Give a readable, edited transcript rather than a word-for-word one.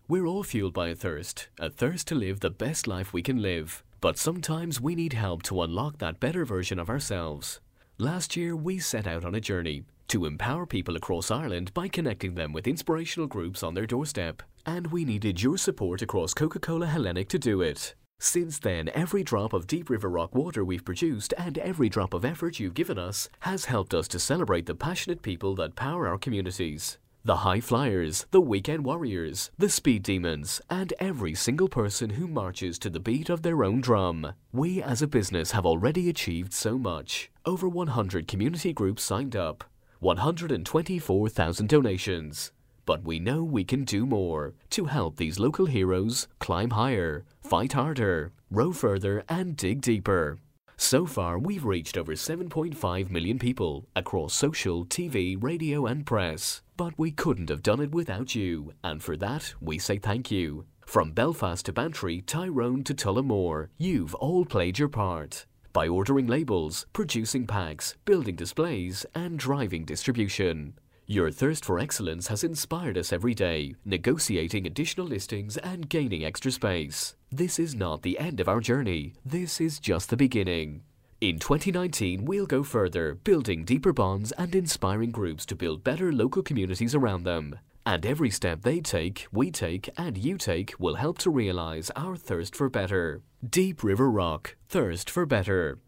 We're all fueled by a thirst to live the best life we can live. But sometimes we need help to unlock that better version of ourselves. Last year, we set out on a journey to empower people across Ireland by connecting them with inspirational groups on their doorstep. And we needed your support across Coca-Cola Hellenic to do it. Since then, every drop of Deep River Rock water we've produced and every drop of effort you've given us has helped us to celebrate the passionate people that power our communities. The high flyers, the weekend warriors, the speed demons, and every single person who marches to the beat of their own drum. We as a business have already achieved so much. Over 100 community groups signed up, 124,000 donations. But we know we can do more to help these local heroes climb higher, fight harder, row further, and dig deeper. So far, we've reached over 7.5 million people across social, TV, radio, and press. But we couldn't have done it without you, and for that, we say thank you. From Belfast to Bantry, Tyrone to Tullamore, you've all played your part. By ordering labels, producing packs, building displays, and driving distribution. Your thirst for excellence has inspired us every day, negotiating additional listings and gaining extra space. This is not the end of our journey. This is just the beginning. In 2019, we'll go further, building deeper bonds and inspiring groups to build better local communities around them. And every step they take, we take, and you take will help to realize our thirst for better. Deep River Rock, thirst for better.